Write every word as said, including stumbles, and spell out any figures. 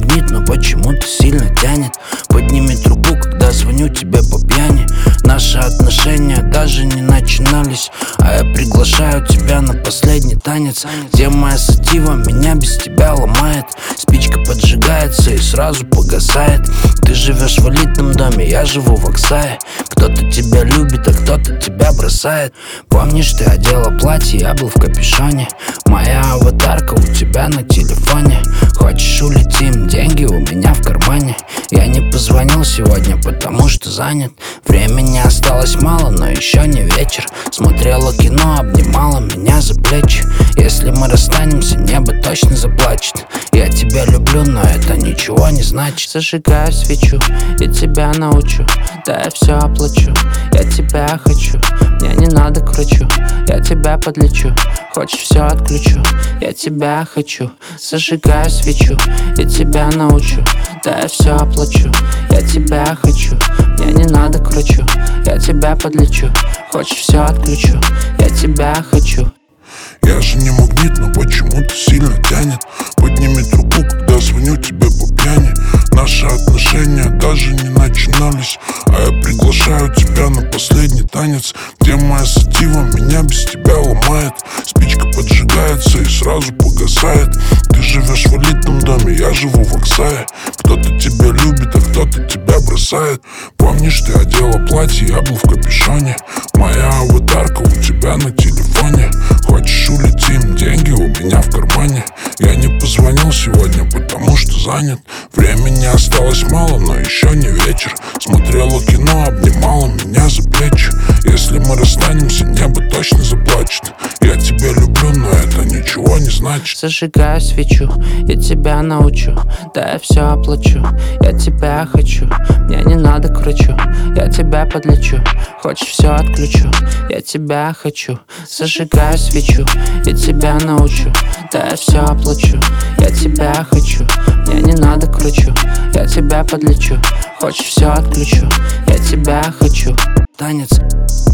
магнит, но почему-то сильно тянет. Подними трубку, когда звоню тебе по пьяни. Наши отношения даже не начинались, а я приглашаю тебя на последний танец. Где моя сатива меня без тебя ломает. Спичка поджигается и сразу погасает. Ты живешь в элитном доме, я живу в Оксае. Кто-то тебя любит, а кто-то тебя бросает. Помнишь, ты одела платье, я был в капюшоне. Моя аватарка у тебя на телефоне. Хочешь, улетим, деньги у меня в кармане. Я не позвонил сегодня, потому что занят. Времени осталось мало, но еще не вечер. Смотрела кино, обнимала меня за плечи. Если мы расстанемся, небо точно заплачет. Я тебя люблю, но это ничего не значит. Зажигаю свечу, я тебя научу. Да, я все оплачу, я тебя хочу. Мне не надо к врачу, я тебя подлечу. Хочешь, все отключу, я тебя хочу. Зажигаю свечу, я тебя научу. Да, я все оплачу, я тебя хочу. Мне не надо к врачу, я тебя подлечу. Хочешь, все отключу, я тебя хочу. Я же не магнит, но почему-то сильно тянет. Подними трубку, когда звоню тебе по пьяни. Наши отношения даже не начинались, а я приглашаю тебя на последний танец. Где моя сатива меня без тебя ломает. Спичка поджигается и сразу погасает. Ты живешь в элитном доме, я живу в Оксае. Кто-то тебя любит, а кто-то тебя бросает. Помнишь, ты одела платье, я был в капюшоне. Моя аватарка у тебя на телефоне. Хочешь, улетим, деньги у меня в кармане. Я не позвонил сегодня, потому что занят. Времени осталось мало, но еще не вечер. Смотрела кино, обнимала меня за плечи. Если мы расстанемся, небо точно заплачет. Я тебя люблю, но это ничего не значит. Зажигаю свечу, я тебя научу. Да, я все оплачу, я тебя хочу. Мне не надо к врачу, я тебя подлечу. Хочешь, все отключу, я тебя хочу. Зажигаю свечу, я тебя научу. Да, я все оплачу, я тебя хочу. Мне не надо к врачу, я тебя подлечу. Хочешь, все отключу, я тебя хочу. Танец.